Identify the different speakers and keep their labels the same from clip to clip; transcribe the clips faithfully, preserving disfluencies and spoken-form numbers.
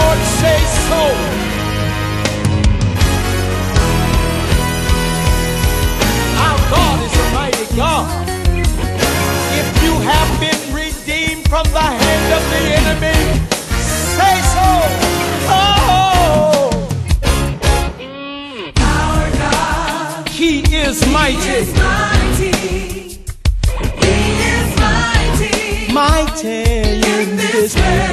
Speaker 1: Lord say so. Our God is a mighty God. If you have been redeemed from the hand of the enemy, say so. Oh,
Speaker 2: Our God,
Speaker 1: He is mighty.
Speaker 2: He is mighty. He is mighty.
Speaker 1: Mighty in this place.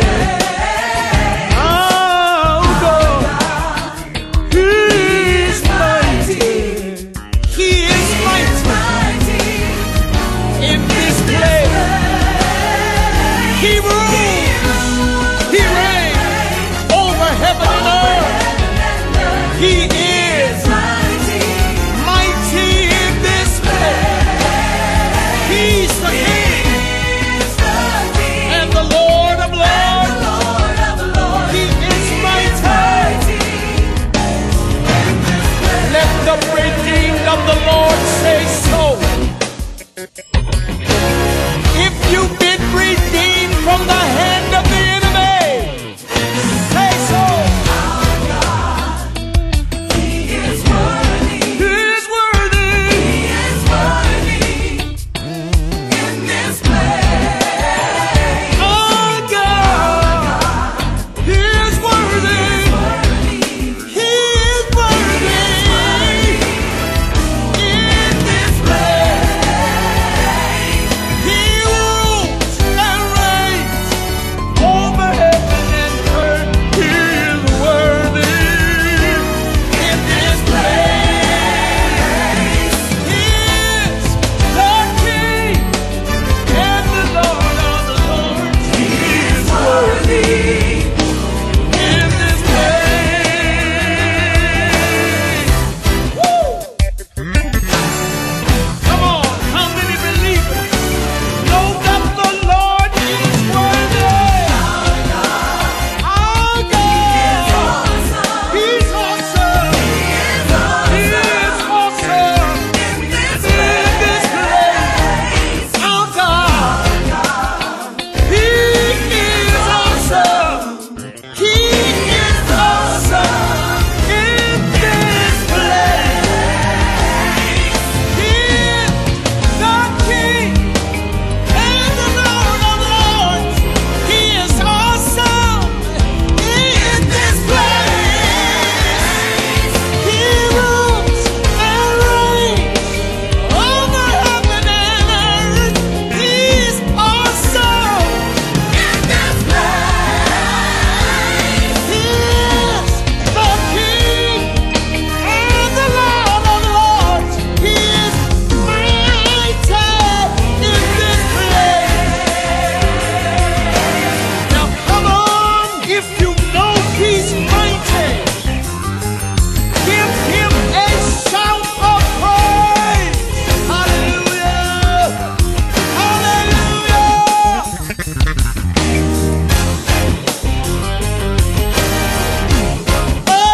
Speaker 1: He is mighty, mighty in this place. He's the King and the Lord of Lords. He is mighty. Let the redeemed of the Lord say so. If you've been redeemed from the hand of the enemy, say so.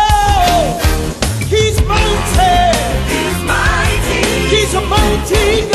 Speaker 1: He's mighty.